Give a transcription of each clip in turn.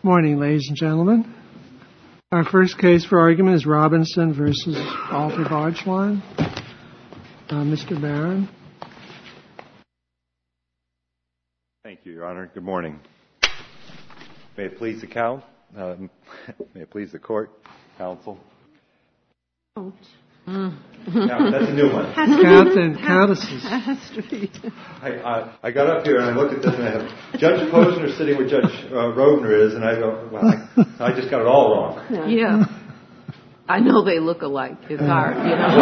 Morning, ladies and gentlemen. Our first case for argument is Robinson versus Alter Barge Line. Mr. Barron. Thank you, Your Honor. Good morning. May it please the may it please the court, counsel. Now, that's a new one. Countesses. I got up here and I looked at this and I have Judge Posner sitting where Judge Rovner is, and I go, well, I just got it all wrong. Yeah. I know they look alike. It's hard, you know.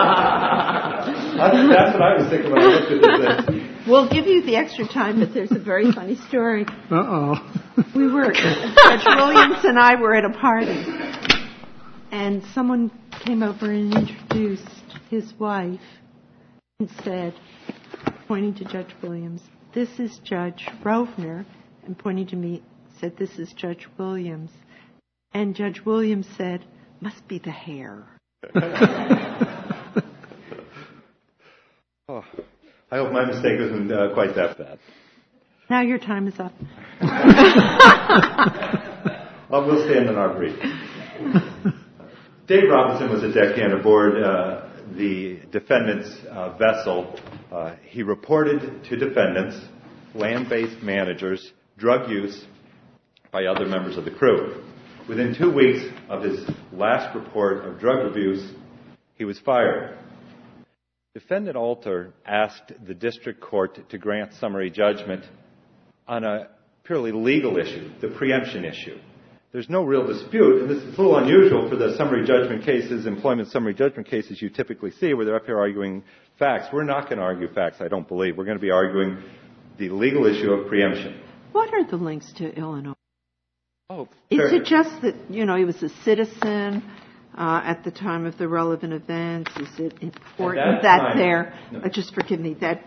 That's what I was thinking when I looked at this. We'll give you the extra time, but there's a very funny story. Uh-oh. Judge Williams and I were at a party, and someone came over and introduced his wife and said, pointing to Judge Williams, "This is Judge Rovner," and pointing to me, said, "This is Judge Williams." And Judge Williams said, "Must be the hair." Oh, I hope my mistake isn't quite that bad. Now your time is up. Well, we'll stand on our brief. Dave Robinson was a deckhand aboard the defendant's vessel. He reported to defendants, land-based managers, drug use by other members of the crew. Within 2 weeks of his last report of drug abuse, he was fired. Defendant Alter asked the district court to grant summary judgment on a purely legal issue, the preemption issue. There's no real dispute, and this is a little unusual for the summary judgment cases, employment summary judgment cases you typically see where they're up here arguing facts. We're not going to argue facts, I don't believe. We're going to be arguing the legal issue of preemption. What are the links to Illinois? Is it just that, he was a citizen at the time of the relevant events? Is it important just forgive me, that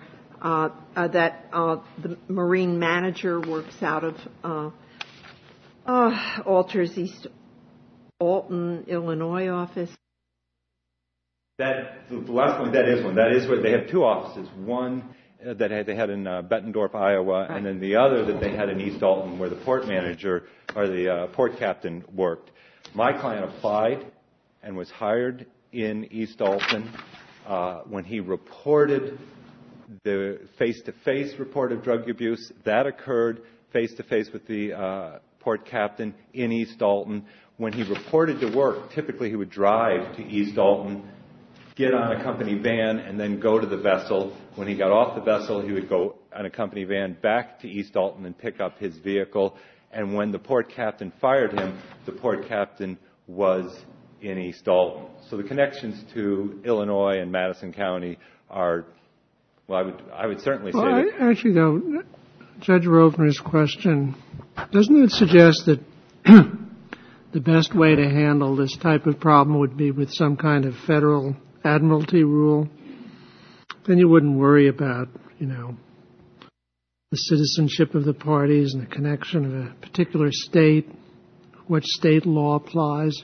the marine manager works out of Alter's East Alton, Illinois office? The last one, that is one. That is where they have two offices. One that they had in Bettendorf, Iowa, and then the other that they had in East Alton, where the port manager or the port captain worked. My client applied and was hired in East Alton. When he reported the face-to-face report of drug abuse, that occurred face-to-face with the port captain in East Alton. When he reported to work, typically he would drive to East Alton, get on a company van, and then go to the vessel. When he got off the vessel, he would go on a company van back to East Alton and pick up his vehicle. And when the port captain fired him, the port captain was in East Alton. So the connections to Illinois and Madison County are, well, I would certainly say that. Actually, though, Judge Rovner's question, doesn't it suggest that the best way to handle this type of problem would be with some kind of federal admiralty rule? Then you wouldn't worry about, the citizenship of the parties and the connection of a particular state, what state law applies.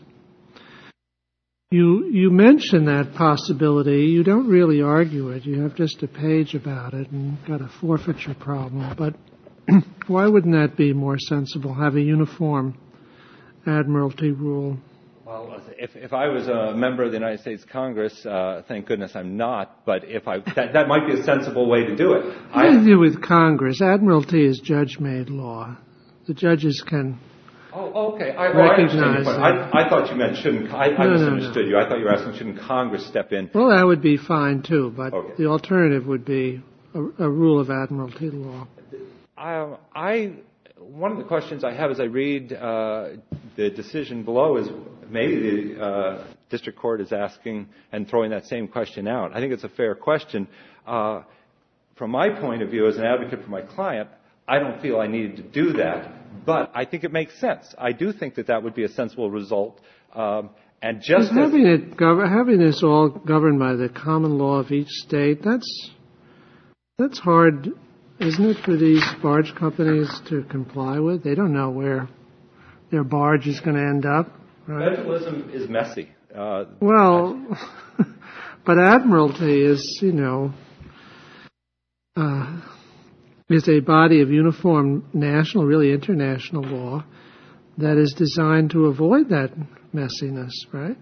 You mention that possibility. You don't really argue it. You have just a page about it and got a forfeiture problem. But why wouldn't that be more sensible, have a uniform admiralty rule? Well, if I was a member of the United States Congress, thank goodness I'm not, but that might be a sensible way to do it. What do you do with Congress? Admiralty is judge-made law. The judges can okay. recognize I thought you meant shouldn't. I misunderstood you. I thought you were asking shouldn't Congress step in? Well, that would be fine too, but okay. The alternative would be a rule of admiralty law. One of the questions I have as I read the decision below is maybe the district court is asking and throwing that same question out. I think it's a fair question. From my point of view as an advocate for my client, I don't feel I needed to do that, but I think it makes sense. I do think that would be a sensible result. And just having this all governed by the common law of each state, that's hard, isn't it, for these barge companies to comply with? They don't know where their barge is going to end up. Right? Federalism is messy. But admiralty is, is a body of uniform national, really international law that is designed to avoid that messiness, right?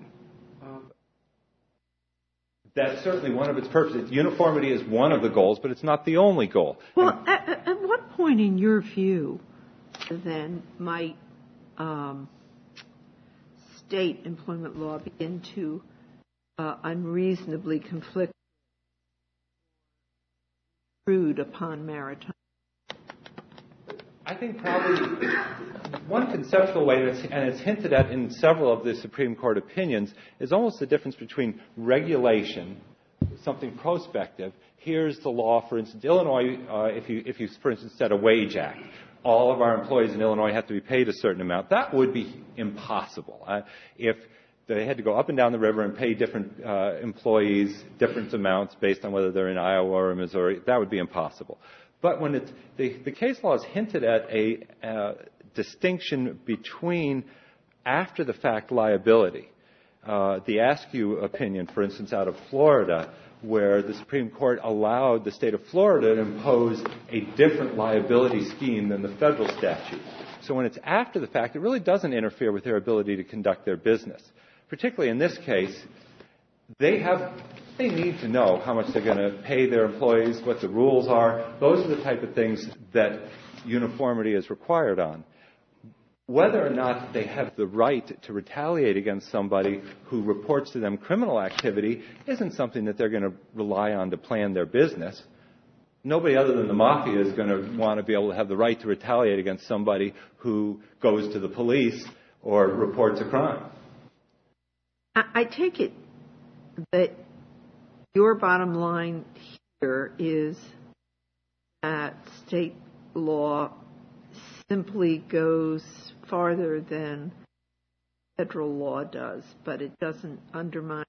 That's certainly one of its purposes. Uniformity is one of the goals, but it's not the only goal. Well, at what point in your view, then, might state employment law begin to unreasonably conflict upon maritime? I think probably one conceptual way, and it's hinted at in several of the Supreme Court opinions, is almost the difference between regulation, something prospective. Here's the law, for instance, Illinois, if you, for instance, set a wage act, all of our employees in Illinois have to be paid a certain amount. That would be impossible. If they had to go up and down the river and pay different employees different amounts based on whether they're in Iowa or Missouri, that would be impossible. But when the case law has hinted at a distinction between after-the-fact liability. The Askew opinion, for instance, out of Florida, where the Supreme Court allowed the state of Florida to impose a different liability scheme than the federal statute. So when it's after the fact, it really doesn't interfere with their ability to conduct their business. Particularly in this case, they need to know how much they're going to pay their employees, what the rules are. Those are the type of things that uniformity is required on. Whether or not they have the right to retaliate against somebody who reports to them criminal activity isn't something that they're going to rely on to plan their business. Nobody other than the mafia is going to want to be able to have the right to retaliate against somebody who goes to the police or reports a crime. I take it that your bottom line here is that state law simply goes farther than federal law does, but it doesn't undermine.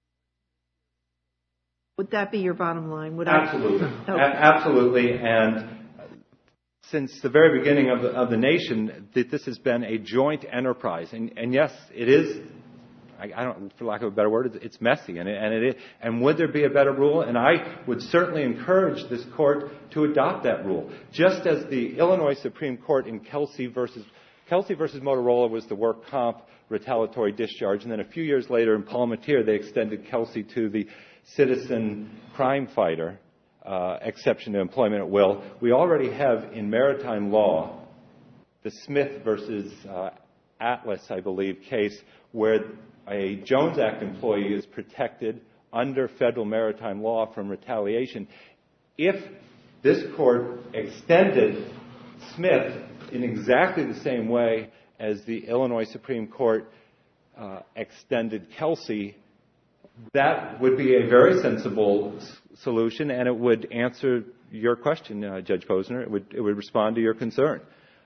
Would that be your bottom line? Absolutely. Absolutely. And since the very beginning of the nation, this has been a joint enterprise. And yes, it is. I don't, for lack of a better word, it's messy, and would there be a better rule? And I would certainly encourage this court to adopt that rule. Just as the Illinois Supreme Court in Kelsey versus Motorola was the work comp retaliatory discharge, and then a few years later in Palmatier they extended Kelsey to the citizen crime fighter exception to employment at will. We already have in maritime law the Smith versus Atlas, I believe, case where a Jones Act employee is protected under federal maritime law from retaliation. If this court extended Smith in exactly the same way as the Illinois Supreme Court extended Kelsey, that would be a very sensible solution, and it would answer your question, Judge Posner. It would respond to your concern.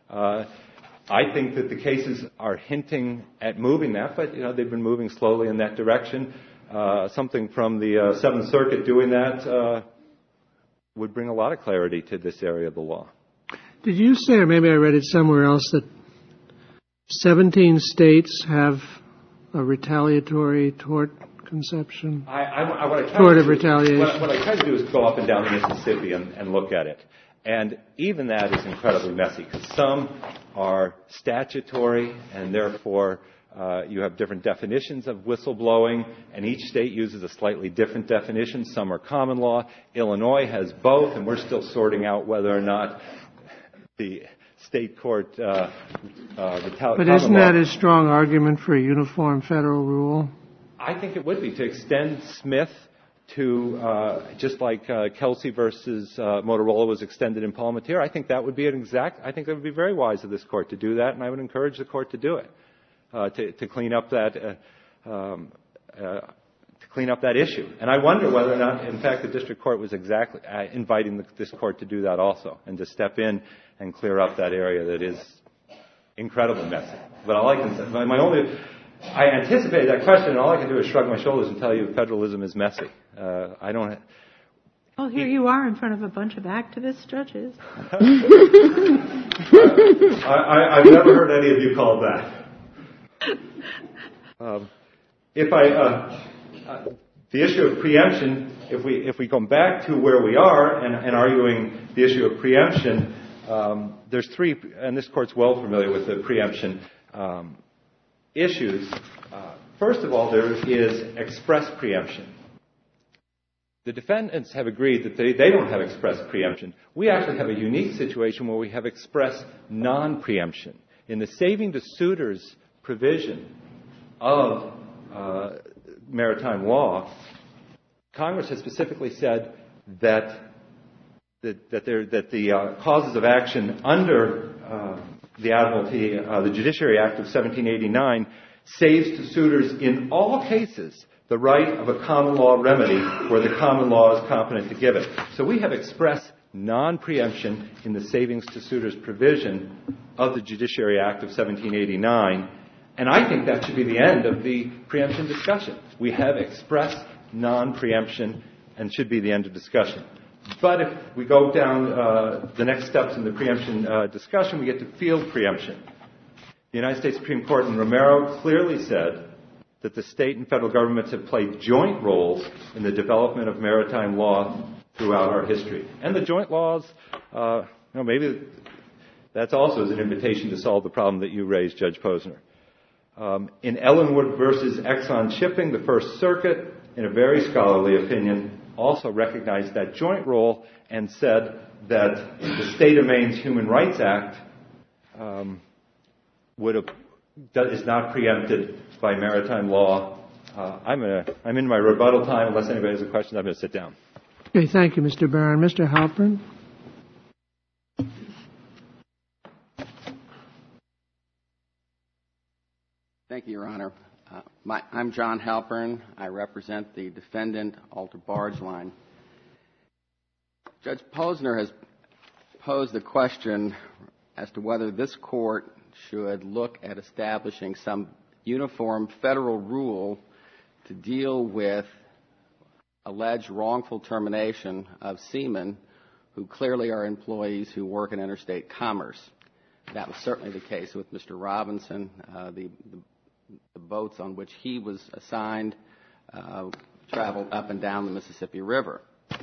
I think that the cases are hinting at moving that, but they've been moving slowly in that direction. Something from the Seventh Circuit doing that would bring a lot of clarity to this area of the law. Did you say, or maybe I read it somewhere else, that 17 states have a retaliatory tort conception? Tort of retaliation. What I try to do is go up and down Mississippi and look at it. And even that is incredibly messy, because some are statutory, and therefore you have different definitions of whistleblowing, and each state uses a slightly different definition. Some are common law. Illinois has both, and we're still sorting out whether or not the state court retaliatory. But isn't that a strong argument for a uniform federal rule? I think it would be, to extend Smith to just like Kelsey versus Motorola was extended in Palmatier. I think that would be I think it would be very wise of this court to do that, and I would encourage the court to do it, to clean up that issue. And I wonder whether or not, in fact, the district court was exactly inviting this court to do that also, and to step in and clear up that area that is incredibly messy. But all I can say, I anticipated that question, and all I can do is shrug my shoulders and tell you federalism is messy. I don't. Well, here you are in front of a bunch of activist judges. I've never heard any of you called that. The issue of preemption, if we come back to where we are and arguing the issue of preemption, there's three, and this Court's well familiar with the preemption issues. First of all, there is express preemption. The defendants have agreed that they don't have express preemption. We actually have a unique situation where we have express non-preemption. In the saving to suitors provision of maritime law, Congress has specifically said that the causes of action under the Admiralty, the Judiciary Act of 1789, saves to suitors in all cases the right of a common law remedy where the common law is competent to give it. So we have express non-preemption in the savings to suitors provision of the Judiciary Act of 1789, and I think that should be the end of the preemption discussion. We have express non-preemption and should be the end of discussion. But if we go down the next steps in the preemption discussion, we get to field preemption. The United States Supreme Court in Romero clearly said that the state and federal governments have played joint roles in the development of maritime law throughout our history. And the joint laws, maybe that's also an invitation to solve the problem that you raised, Judge Posner. In Ellenwood versus Exxon Shipping, the First Circuit, in a very scholarly opinion, also recognized that joint role and said that the State of Maine's Human Rights Act is not preempted by maritime law. I'm in my rebuttal time. Unless anybody has a question, I'm going to sit down. Okay, thank you, Mr. Barron. Mr. Halpern? Thank you, Your Honor. I'm John Halpern. I represent the defendant, Alta Barge Line. Judge Posner has posed the question as to whether this court should look at establishing some uniform federal rule to deal with alleged wrongful termination of seamen who clearly are employees who work in interstate commerce. That was certainly the case with Mr. Robinson. The boats on which he was assigned traveled up and down the Mississippi River.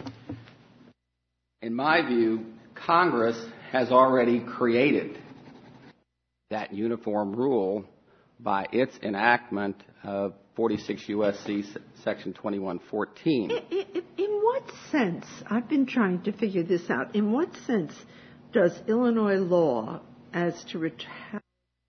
In my view, Congress has already created that uniform rule by its enactment of 46 U.S.C. Section 2114. In what sense, I've been trying to figure this out, in what sense does Illinois law as to retaliation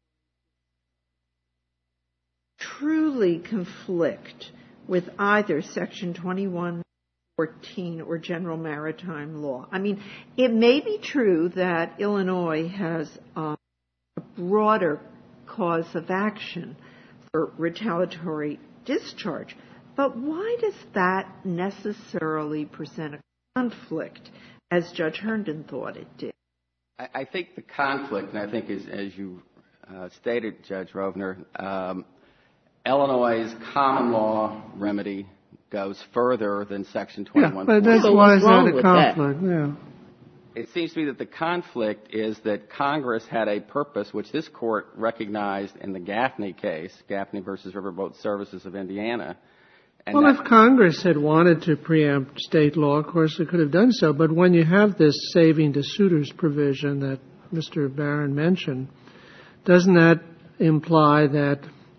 truly conflict with either Section 2114 or general maritime law? I mean, it may be true that Illinois has a broader cause of action for retaliatory discharge, but why does that necessarily present a conflict as Judge Herndon thought it did? I think the conflict, and I think as you stated, Judge Rovner, Illinois' common law remedy goes further than Section 2114. Yeah, but that's why is that a conflict? Yeah. It seems to me that the conflict is that Congress had a purpose, which this court recognized in the Gaffney case, Gaffney versus Riverboat Services of Indiana. And well, if Congress had wanted to preempt state law, of course it could have done so. But when you have this saving to suitors provision that Mr. Barron mentioned, doesn't that imply that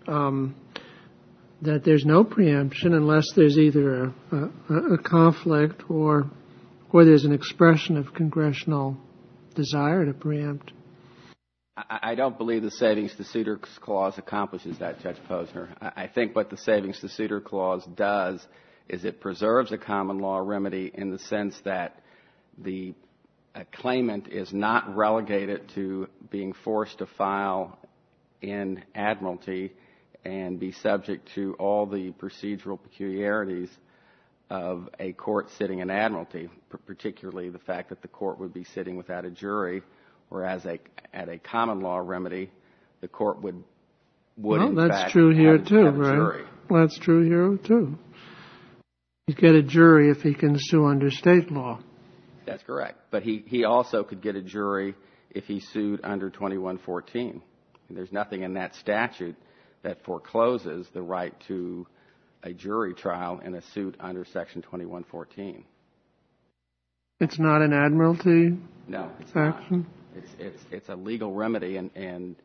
that there's no preemption unless there's either a conflict or there's an expression of congressional desire to preempt? I don't believe the Savings to Suitors Clause accomplishes that, Judge Posner. I think what the Savings to Suitors Clause does is it preserves a common law remedy in the sense that the claimant is not relegated to being forced to file in admiralty and be subject to all the procedural peculiarities of a court sitting in admiralty, particularly the fact that the court would be sitting without a jury, whereas at a common law remedy, the court would in that's fact true here have too, a right? jury. Well, that's true here too. He'd get a jury if he can sue under state law. That's correct. But he also could get a jury if he sued under 2114. There's nothing in that statute that forecloses the right to a jury trial in a suit under Section 2114. It's not an admiralty No, it's action? not. It's a legal remedy, and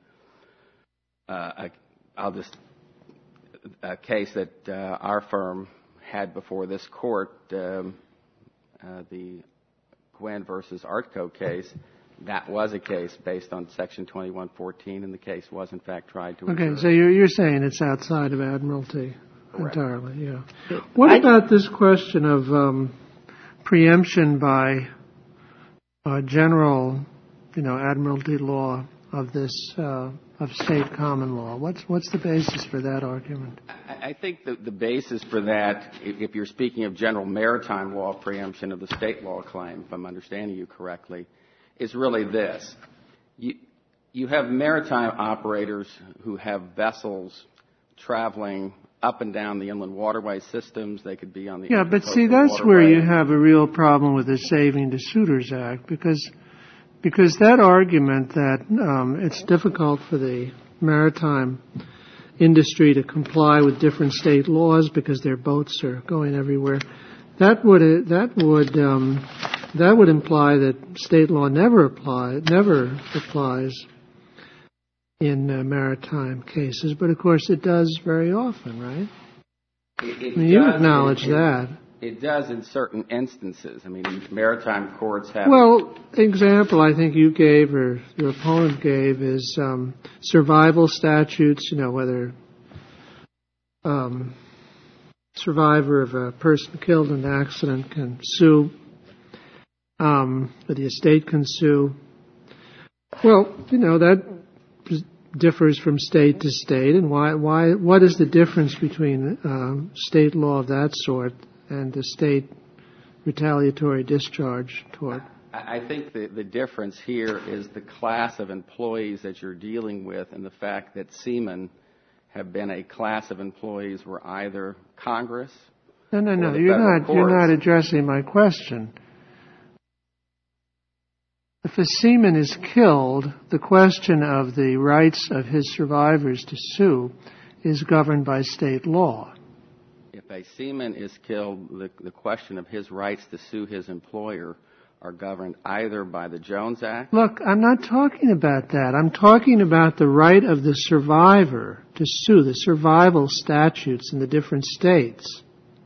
I'll just a case that our firm had before this court, the Gwynn versus Artco case. That was a case based on Section 2114, and the case was in fact tried to. Okay, so you're saying it's outside of admiralty. Correct. Entirely, yeah. What about this question of preemption by general, admiralty law of this of state common law? What's the basis for that argument? I think the basis for that, if you're speaking of general maritime law preemption of the state law claim, if I'm understanding you correctly, is really this. You have maritime operators who have vessels traveling up and down the inland waterway systems. They could be on the but see, that's where you have a real problem with the Saving the Suitors Act, because that argument that it's difficult for the maritime industry to comply with different state laws because their boats are going everywhere, that would imply that state law never applies in maritime cases, but of course it does very often, right? You acknowledge that. It does in certain instances. I mean, maritime courts have. Well, example I think you gave or your opponent gave is survival statutes. Whether survivor of a person killed in an accident can sue, or the estate can sue. Well, that differs from state to state, and what is the difference between state law of that sort and the state retaliatory discharge tort? I think the difference here is the class of employees that you're dealing with, and the fact that seamen have been a class of employees where either Congress. No. You're not addressing my question. If a seaman is killed, the question of the rights of his survivors to sue is governed by state law. If a seaman is killed, the question of his rights to sue his employer are governed either by the Jones Act. Look, I'm not talking about that. I'm talking about the right of the survivor to sue, the survival statutes in the different states.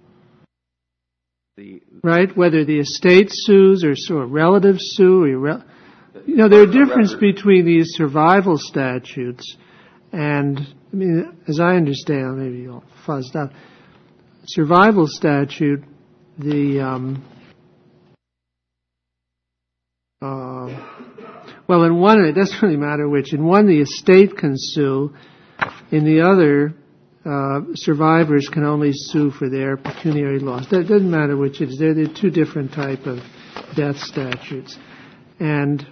Right? Whether the estate sues or relatives sue. There are differences between these survival statutes and, as I understand, maybe all fuzzed up, survival statute, in one, it doesn't really matter which. In one, the estate can sue. In the other, survivors can only sue for their pecuniary loss. That doesn't matter which it is. They're two different type of death statutes. And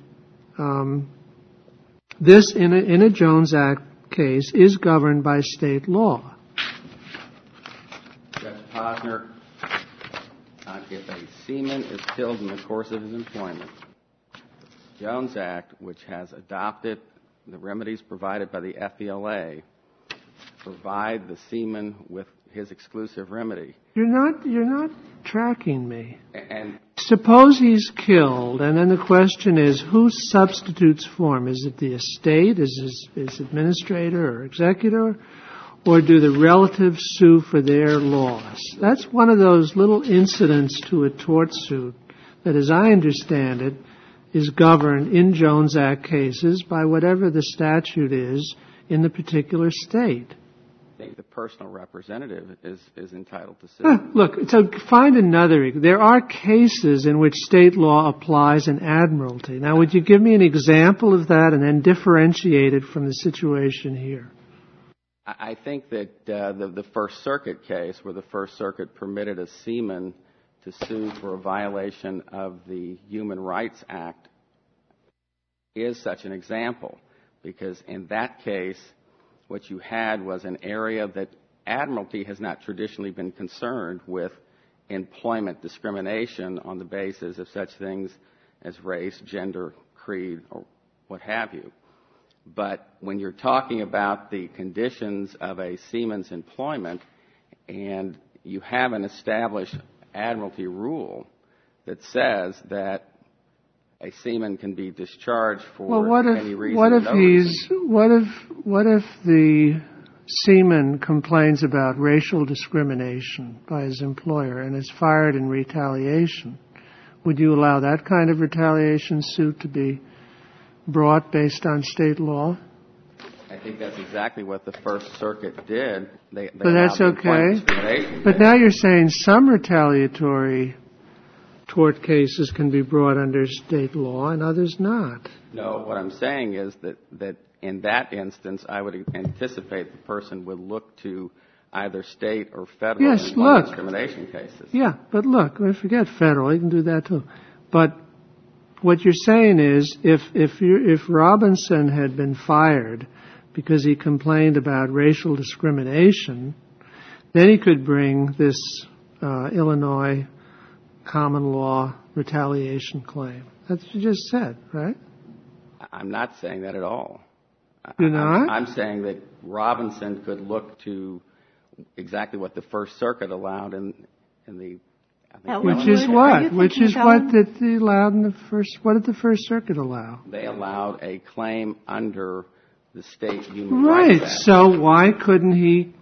this, in a Jones Act case, is governed by state law. Judge Posner, if a seaman is killed in the course of his employment, the Jones Act, which has adopted the remedies provided by the FVLA, provide the seaman with his exclusive remedy. You're not tracking me. And suppose he's killed, and then the question is, who substitutes for him? Is it the estate? Is administrator or executor? Or do the relatives sue for their loss? That's one of those little incidents to a tort suit that, as I understand it, is governed in Jones Act cases by whatever the statute is in the particular state. I think the personal representative is entitled to sue. Look, so find another. There are cases in which state law applies in admiralty. Now, would you give me an example of that and then differentiate it from the situation here? I think that the First Circuit case, where the First Circuit permitted a seaman to sue for a violation of the Human Rights Act, is such an example. Because in that case, what you had was an area that admiralty has not traditionally been concerned with employment discrimination on the basis of such things as race, gender, creed, or what have you. But when you're talking about the conditions of a seaman's employment and you have an established admiralty rule that says that a seaman can be discharged for Well, what if any reason. what or if no he's reason. what if the seaman complains about racial discrimination by his employer and is fired in retaliation? Would you allow that kind of retaliation suit to be brought based on state law? I think that's exactly what the First Circuit did. They But that's allowed the employment okay. discrimination But case. now you're saying some retaliatory tort cases can be brought under state law and others not. No, what I'm saying is that in that instance, I would anticipate the person would look to either state or federal Yes, employment look. discrimination cases. Yeah, but look, forget federal. You can do that too. But what you're saying is, if Robinson had been fired because he complained about racial discrimination, then he could bring this Illinois common law retaliation claim. That's what you just said, right? I'm not saying that at all. You're not? I'm saying that Robinson could look to exactly what the First Circuit allowed in the. I think Ellenwood? Which is Are you what? thinking Which is of what Ellen? did they allowed in the first? What did the First Circuit allow? they allowed a claim under the state human Right. rights act. So why couldn't he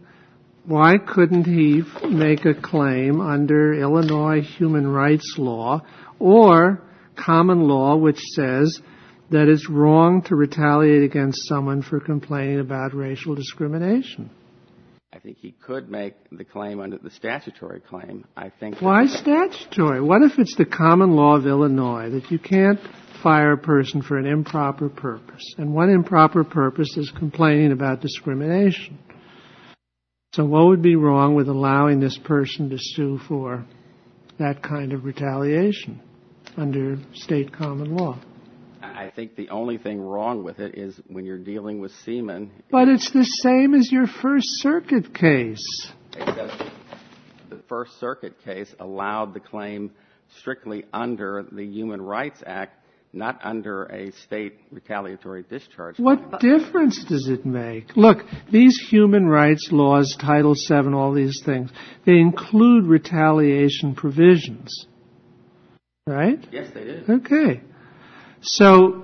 make a claim under Illinois human rights law or common law, which says that it's wrong to retaliate against someone for complaining about racial discrimination? I think he could make the claim under the statutory claim. I think. Why statutory? What if it's the common law of Illinois that you can't fire a person for an improper purpose? And one improper purpose is complaining about discrimination. So what would be wrong with allowing this person to sue for that kind of retaliation under state common law? I think the only thing wrong with it is when you're dealing with seamen. But it's the same as your First Circuit case. Except the First Circuit case allowed the claim strictly under the Human Rights Act, not under a state retaliatory discharge claim. What difference does it make? Look, these human rights laws, Title VII, all these things, they include retaliation provisions. Right? Yes, they did. Okay. So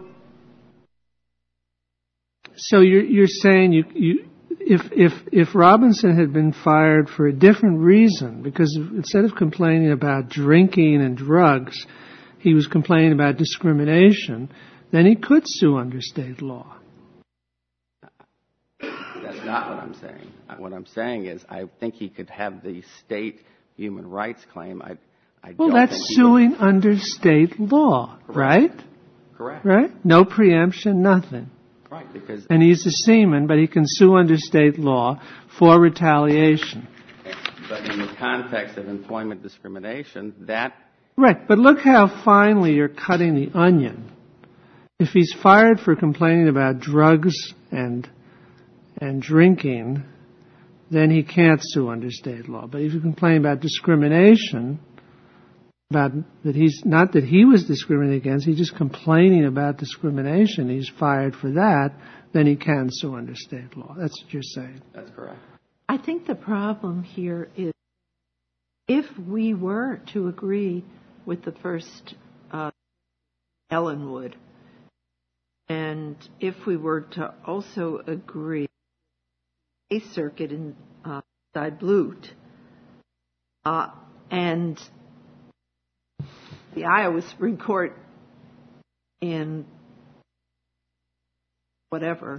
you're saying if Robinson had been fired for a different reason, because instead of complaining about drinking and drugs, he was complaining about discrimination, then he could sue under state law. That's not what I'm saying. What I'm saying is I think he could have the state human rights claim. I Well, don't that's think he suing under state law, right? Correct. Right? No preemption, nothing. Right, because And he's a seaman, but he can sue under state law for retaliation. but in the context of employment discrimination, that Right, but look how finely you're cutting the onion. If he's fired for complaining about drugs and drinking, then he can't sue under state law. But if you complain about discrimination, about that he's not that he was discriminated against, he's just complaining about discrimination, he's fired for that, then he can sue under state law. That's what you're saying. that's correct. I think the problem here is if we were to agree with the first Ellenwood, and if we were to also agree a circuit in Blut, and the Iowa Supreme Court in whatever,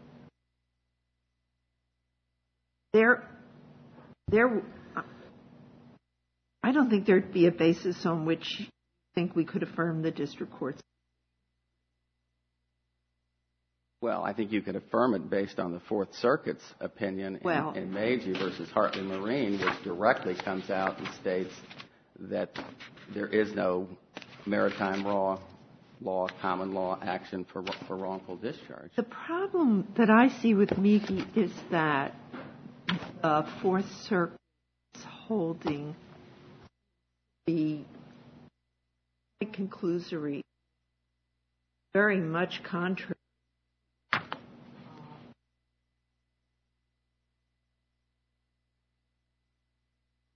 I don't think there'd be a basis on which I think we could affirm the district court's. Well, I think you could affirm it based on the Fourth Circuit's opinion in Meiji versus Hartley Marine, which directly comes out and states that there is no maritime law, common law action for wrongful discharge. The problem that I see with Meiji is that the Fourth Circuit is holding the conclusory, very much contrary.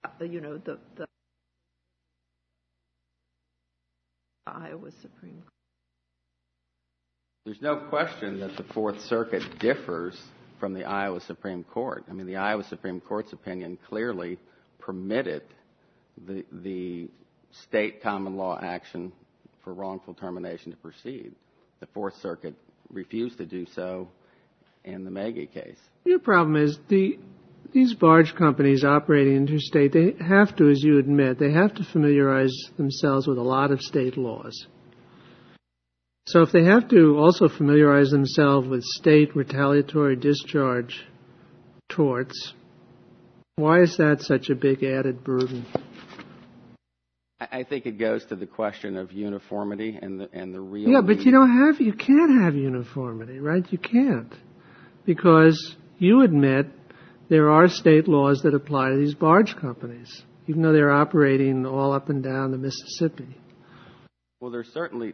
The Iowa Supreme Court. There's no question that the Fourth Circuit differs from the Iowa Supreme Court. I mean, the Iowa Supreme Court's opinion clearly permitted the state common law action for wrongful termination to proceed. The Fourth Circuit refused to do so in the Maggie case. Your problem is these barge companies operating interstate, they have to, as you admit, they have to familiarize themselves with a lot of state laws. So if they have to also familiarize themselves with state retaliatory discharge torts, why is that such a big added burden? I think it goes to the question of uniformity and the real. Yeah, but you can't have uniformity, right? You can't, because you admit there are state laws that apply to these barge companies, even though they're operating all up and down the Mississippi. Well, there's certainly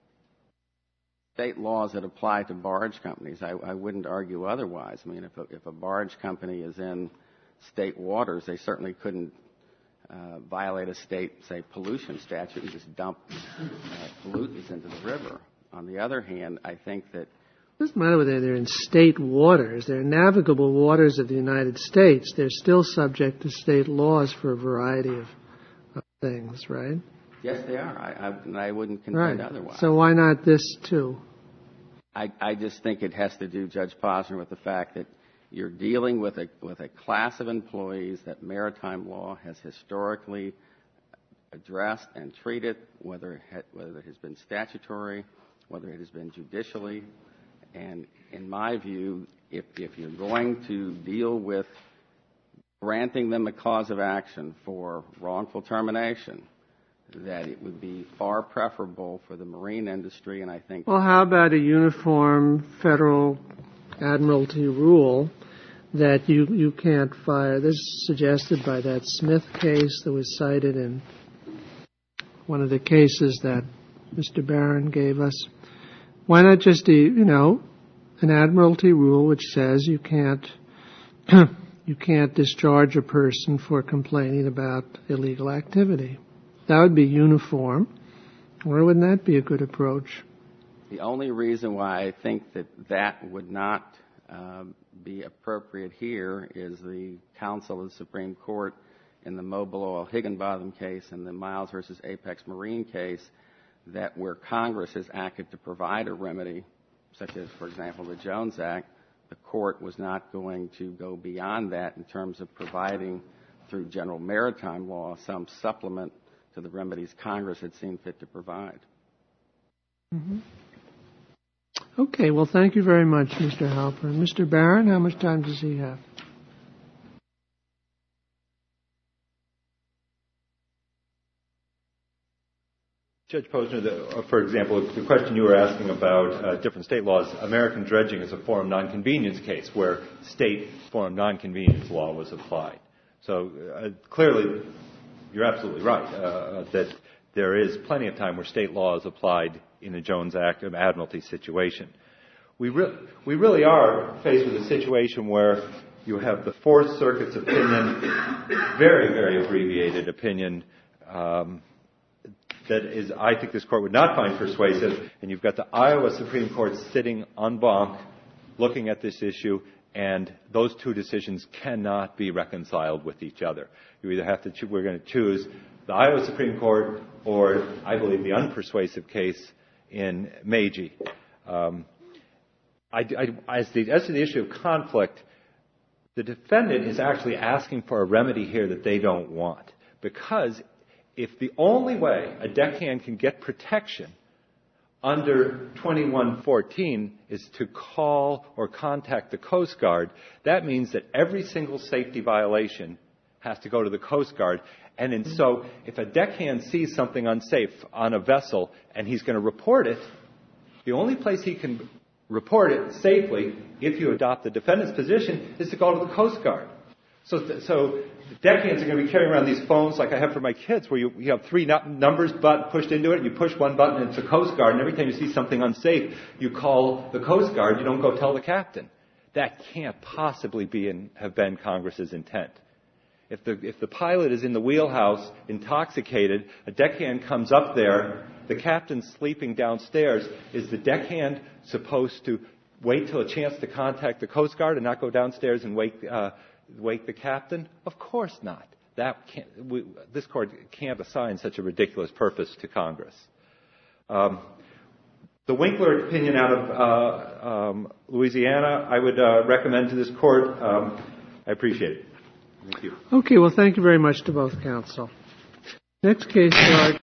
state laws that apply to barge companies. I wouldn't argue otherwise. I mean, if a barge company is in state waters, they certainly couldn't violate a state, say, pollution statute and just dump pollutants into the river. On the other hand, I think that it doesn't matter whether they're in state waters. They're navigable waters of the United States. They're still subject to state laws for a variety of things, right? Yes, they are. I wouldn't contend otherwise. So why not this, too? I just think it has to do, Judge Posner, with the fact that you're dealing with a class of employees that maritime law has historically addressed and treated, whether it has been statutory, whether it has been judicially. And in my view, if you're going to deal with granting them a cause of action for wrongful termination, that it would be far preferable for the marine industry, and I think... Well, how about a uniform federal admiralty rule that you can't fire? This is suggested by that Smith case that was cited in one of the cases that Mr. Barron gave us. Why not just, an admiralty rule which says you can't discharge a person for complaining about illegal activity? That would be uniform. Or wouldn't that be a good approach? The only reason why I think that would not be appropriate here is the counsel of the Supreme Court in the Mobil Oil Higginbotham case and the Miles versus Apex Marine case, that where Congress has acted to provide a remedy, such as, for example, the Jones Act, the court was not going to go beyond that in terms of providing, through general maritime law, some supplement to the remedies Congress had seen fit to provide. Mm-hmm. Okay, well, thank you very much, Mr. Halpern. Mr. Barron, how much time does he have? Judge Posner, for example, the question you were asking about different state laws, American dredging is a forum nonconvenience case where state forum nonconvenience law was applied. So clearly, you're absolutely right that there is plenty of time where state law is applied in a Jones Act of Admiralty situation. We really are faced with a situation where you have the Fourth Circuit's opinion, very, very abbreviated opinion, that is, I think this court would not find persuasive, and you've got the Iowa Supreme Court sitting en banc looking at this issue, and those two decisions cannot be reconciled with each other. You either have to we're going to choose the Iowa Supreme Court or, I believe, the unpersuasive case in Meiji. As to the issue of conflict, the defendant is actually asking for a remedy here that they don't want, because if the only way a deckhand can get protection under 2114 is to call or contact the Coast Guard, that means that every single safety violation has to go to the Coast Guard. And so if a deckhand sees something unsafe on a vessel and he's going to report it, the only place he can report it safely, if you adopt the defendant's position, is to go to the Coast Guard. So deckhands are going to be carrying around these phones like I have for my kids, where you have three numbers pushed into it, you push one button and it's the Coast Guard, and every time you see something unsafe, you call the Coast Guard, you don't go tell the captain. That can't possibly have been Congress's intent. If the pilot is in the wheelhouse, intoxicated, a deckhand comes up there the captain sleeping downstairs, is the deckhand supposed to wait till a chance to contact the Coast Guard and not go downstairs and wake the captain? Of course not. This court can't assign such a ridiculous purpose to Congress. The Winkler opinion out of Louisiana, I would recommend to this court. I appreciate it. Thank you. Okay, well, thank you very much to both counsel. Next case for our